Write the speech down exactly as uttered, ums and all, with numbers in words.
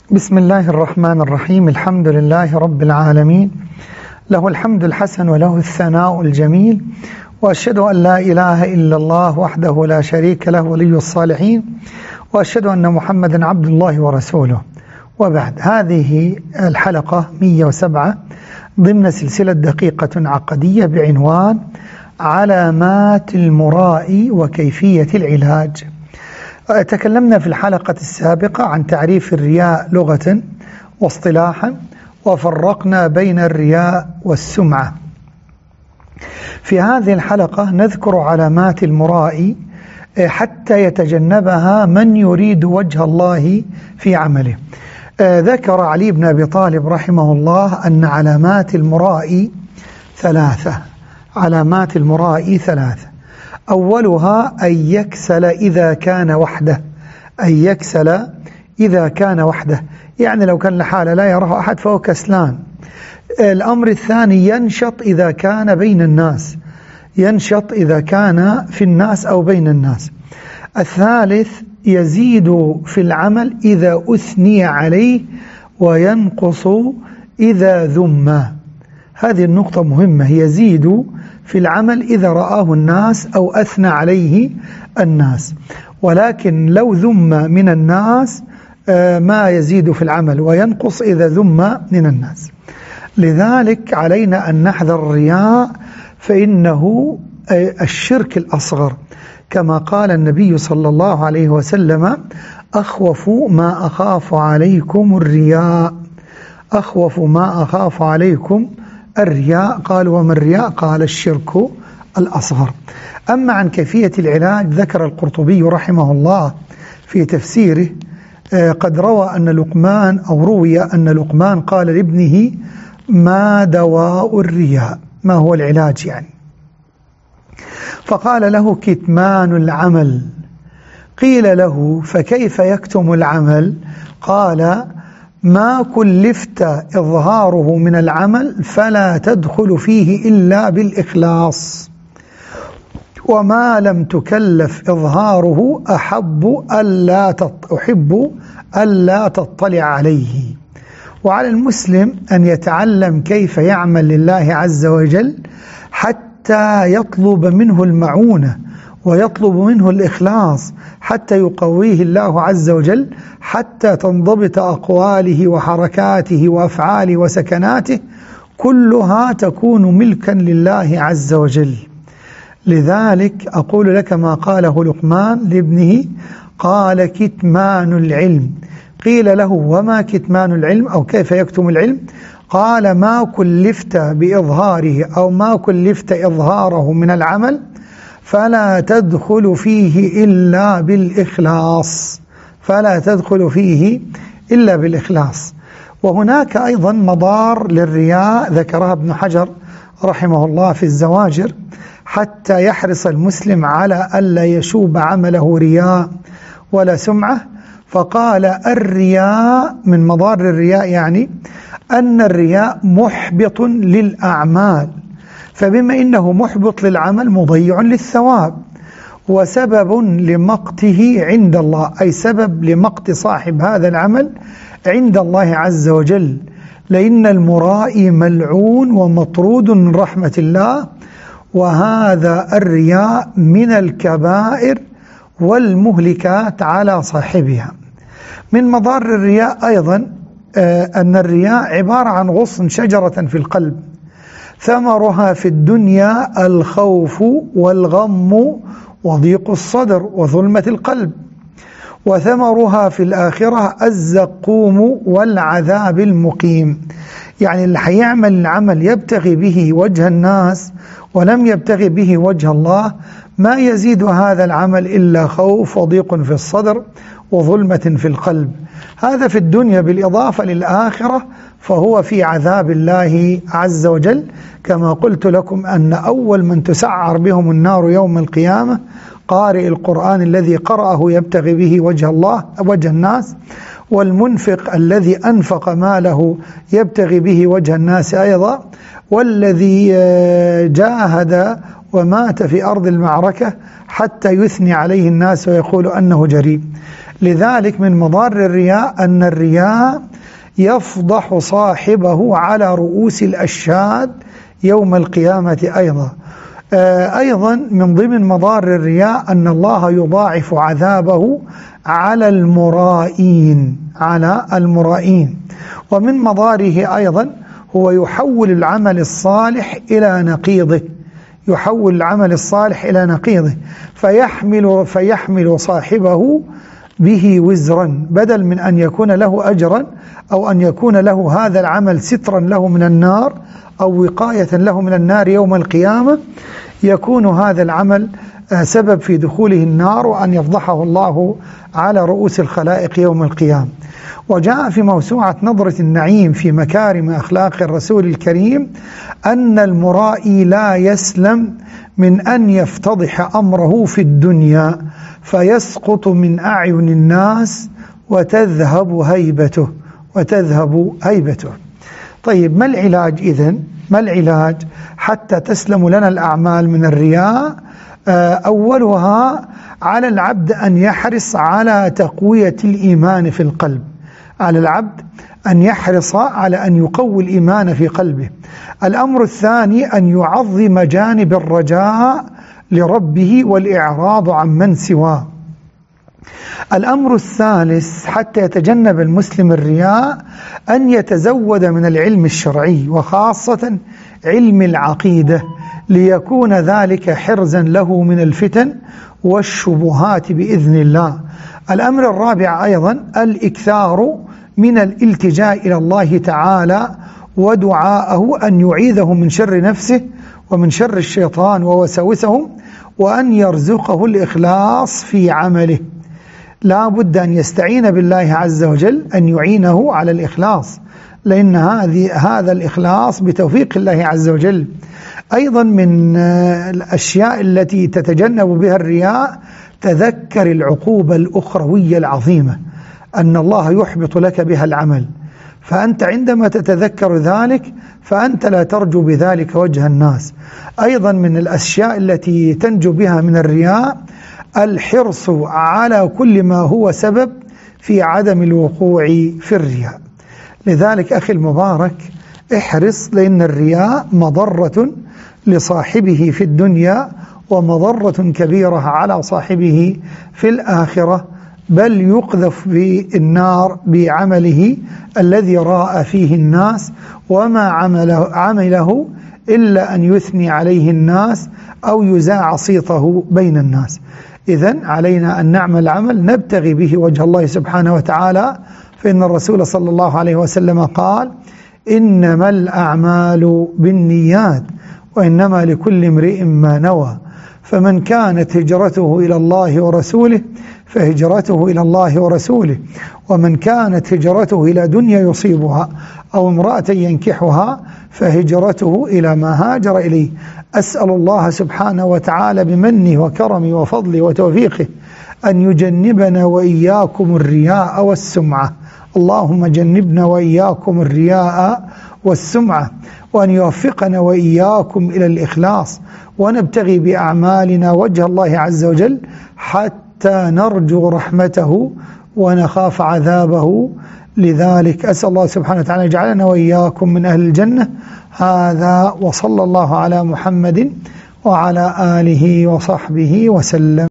بسم الله الرحمن الرحيم. الحمد لله رب العالمين، له الحمد الحسن وله الثناء الجميل، وأشهد أن لا إله إلا الله وحده لا شريك له ولي الصالحين، وأشهد أن محمدا عبد الله ورسوله. وبعد، هذه الحلقة مئة وسبعة ضمن سلسلة دقيقة عقدية بعنوان علامات المرائي وكيفية العلاج. تكلمنا في الحلقة السابقة عن تعريف الرياء لغة واصطلاحا، وفرقنا بين الرياء والسمعة. في هذه الحلقة نذكر علامات المرائي حتى يتجنبها من يريد وجه الله في عمله. ذكر علي بن أبي طالب رحمه الله أن علامات المرائي ثلاثة. علامات المرائي ثلاثة. أولها أن يكسل إذا كان وحده، أن يكسل إذا كان وحده، يعني لو كان لحاله لا يراه أحد فهو كسلان. الأمر الثاني ينشط إذا كان بين الناس، ينشط إذا كان في الناس أو بين الناس. الثالث يزيد في العمل إذا أثني عليه وينقص إذا ذم. هذه النقطة مهمة، يزيد في العمل إذا رآه الناس أو أثنى عليه الناس، ولكن لو ذم من الناس ما يزيد في العمل، وينقص إذا ذم من الناس. لذلك علينا أن نحذر الرياء، فإنه الشرك الأصغر، كما قال النبي صلى الله عليه وسلم: أخوف ما أخاف عليكم الرياء، أخوف ما أخاف عليكم الرياء. قال: وما الرياء؟ قال: الشرك الأصغر. أما عن كيفية العلاج، ذكر القرطبي رحمه الله في تفسيره: قد روى أن لقمان أو روي أن لقمان قال لابنه: ما دواء الرياء؟ ما هو العلاج يعني؟ فقال له: كتمان العمل. قيل له: فكيف يكتم العمل؟ قال: ما كلفت إظهاره من العمل فلا تدخل فيه إلا بالإخلاص، وما لم تكلف إظهاره أحب ألا أحب ألا تطلع عليه. وعلى المسلم أن يتعلم كيف يعمل لله عز وجل حتى يطلب منه المعونة ويطلب منه الإخلاص، حتى يقويه الله عز وجل، حتى تنضبط أقواله وحركاته وأفعاله وسكناته، كلها تكون ملكا لله عز وجل. لذلك أقول لك ما قاله لقمان لابنه، قال: كتمان العلم. قيل له: وما كتمان العلم؟ أو كيف يكتم العلم؟ قال: ما كلفت بإظهاره أو ما كلفت إظهاره من العمل فلا تدخل فيه إلا بالإخلاص، فلا تدخل فيه إلا بالإخلاص. وهناك أيضا مضار للرياء ذكرها ابن حجر رحمه الله في الزواجر، حتى يحرص المسلم على ألا يشوب عمله رياء ولا سمعة. فقال: الرياء، من مضار الرياء يعني أن الرياء محبط للأعمال، فبما إنه محبط للعمل مضيع للثواب، وسبب لمقته عند الله، أي سبب لمقت صاحب هذا العمل عند الله عز وجل، لأن المرائي ملعون ومطرود من رحمة الله. وهذا الرياء من الكبائر والمهلكات على صاحبها. من مضار الرياء أيضا أن الرياء عبارة عن غصن شجرة في القلب، ثمرها في الدنيا الخوف والغم وضيق الصدر وظلمة القلب، وثمرها في الآخرة الزقوم والعذاب المقيم. يعني اللي حيعمل العمل يبتغي به وجه الناس ولم يبتغي به وجه الله، ما يزيد هذا العمل إلا خوف وضيق في الصدر وظلمة في القلب. هذا في الدنيا، بالإضافة للآخرة فهو في عذاب الله عز وجل، كما قلت لكم أن أول من تسعر بهم النار يوم القيامة قارئ القرآن الذي قرأه يبتغي به وجه الله وجه الناس، والمنفق الذي أنفق ماله يبتغي به وجه الناس أيضا، والذي جاهد ومات في أرض المعركة حتى يثني عليه الناس ويقول أنه جريء. لذلك من مضار الرياء أن الرياء يفضح صاحبه على رؤوس الأشهاد يوم القيامة أيضا. أيضا من ضمن مضار الرياء أن الله يضاعف عذابه على المرائين على المرائين ومن مضاره أيضا هو يحول العمل الصالح إلى نقيضه يحول العمل الصالح إلى نقيضه فيحمل, فيحمل صاحبه به وزرا، بدل من أن يكون له أجرا أو أن يكون له هذا العمل سترا له من النار أو وقاية له من النار يوم القيامة، يكون هذا العمل سبب في دخوله النار وأن يفضحه الله على رؤوس الخلائق يوم القيامة. وجاء في موسوعة نظرة النعيم في مكارم أخلاق الرسول الكريم أن المرائي لا يسلم من أن يفتضح أمره في الدنيا فيسقط من أعين الناس وتذهب هيبته وتذهب هيبته. طيب ما العلاج إذن؟ ما العلاج حتى تسلم لنا الأعمال من الرياء؟ أولها على العبد أن يحرص على تقوية الإيمان في القلب، على العبد أن يحرص على أن يقوي الإيمان في قلبه. الأمر الثاني أن يعظم جانب الرجاء لربه والإعراض عن من سواه. الأمر الثالث حتى يتجنب المسلم الرياء أن يتزود من العلم الشرعي وخاصة علم العقيدة ليكون ذلك حرزا له من الفتن والشبهات بإذن الله. الأمر الرابع أيضا الإكثار من الالتجاء إلى الله تعالى ودعاءه أن يعيذه من شر نفسه ومن شر الشيطان ووساوسهم وأن يرزقه الإخلاص في عمله. لا بد أن يستعين بالله عز وجل أن يعينه على الإخلاص، لأن هذه هذا الإخلاص بتوفيق الله عز وجل. أيضا من الأشياء التي تتجنب بها الرياء تذكر العقوبة الأخروية العظيمة أن الله يحبط لك بها العمل، فأنت عندما تتذكر ذلك فأنت لا ترجو بذلك وجه الناس. أيضا من الأشياء التي تنجو بها من الرياء الحرص على كل ما هو سبب في عدم الوقوع في الرياء. لذلك أخي المبارك احرص، لأن الرياء مضرة لصاحبه في الدنيا ومضرة كبيرة على صاحبه في الآخرة، بل يقذف بالنار بعمله الذي راء فيه الناس وما عمله, عمله إلا أن يثني عليه الناس أو يزاع صيته بين الناس. إذن علينا أن نعمل عمل نبتغي به وجه الله سبحانه وتعالى، فإن الرسول صلى الله عليه وسلم قال: إنما الأعمال بالنيات وإنما لكل امرئ ما نوى، فمن كانت هجرته إلى الله ورسوله فهجرته إلى الله ورسوله، ومن كانت هجرته إلى دنيا يصيبها أو امرأة ينكحها فهجرته إلى ما هاجر إليه. أسأل الله سبحانه وتعالى بمنه وكرمه وفضله وتوفيقه أن يجنبنا وإياكم الرياء والسمعة. اللهم جنبنا وإياكم الرياء والسمعة، وأن يوفقنا وإياكم إلى الإخلاص، ونبتغي بأعمالنا وجه الله عز وجل حتى نرجو رحمته ونخاف عذابه. لذلك أسأل الله سبحانه وتعالى يجعلنا وإياكم من أهل الجنة. هذا وصلى الله على محمد وعلى آله وصحبه وسلم.